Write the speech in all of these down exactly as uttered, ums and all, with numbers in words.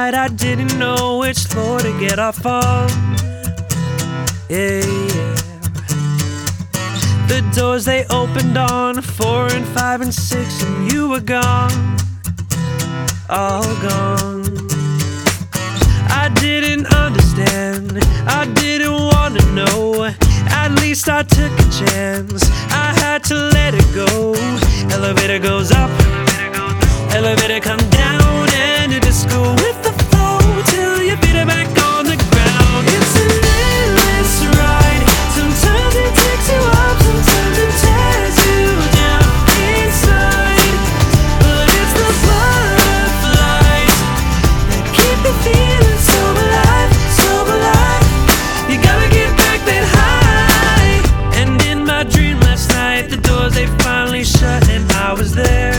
night I didn't know which floor to get off on. Yeah, yeah. The doors they opened on four and five and six, and you were gone, all gone. I didn't understand, I didn't want to know. At least I took a chance, I had to let it go. Elevator goes up, elevator come down, and you just go with the flow till your feet are back on the ground. It's an endless ride, sometimes it takes you up, sometimes it tears you down inside. But it's the butterflies that keep you feeling so alive, so alive. You gotta get back that high. And in my dream last night, the doors they finally shut, and I was there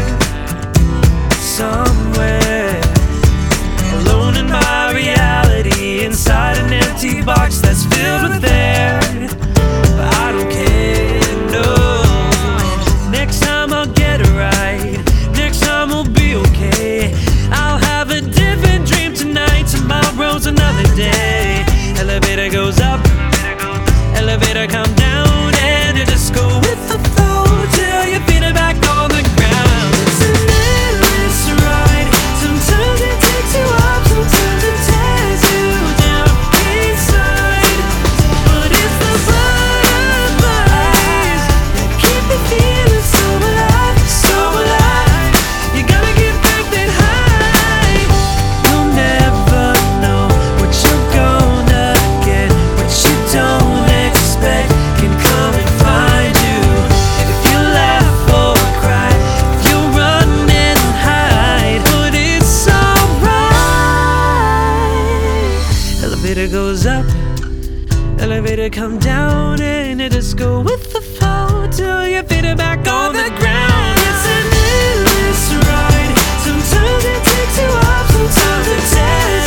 somewhere, alone in my reality, inside an empty box that's filled with air. But I don't care, no. Next time I'll get it right, next time we'll be okay. I'll have a different dream tonight, tomorrow's another day. Elevator goes up, elevator come down, and you just go with the flow till your feet are back on the ground. It's an endless ride, sometimes it takes you up, sometimes it tears you down inside. But it's the butterflies that keep you feeling so alive, so alive. You gotta get back that high. You'll never know what you're gonna get, what you don't expect can come and find you. If you laugh or cry, if you run and hide, but it's alright. Elevator goes up, elevator come down, and you just go with the flow till your feet are back on the ground. It's an endless ride, sometimes it takes you up, sometimes it tears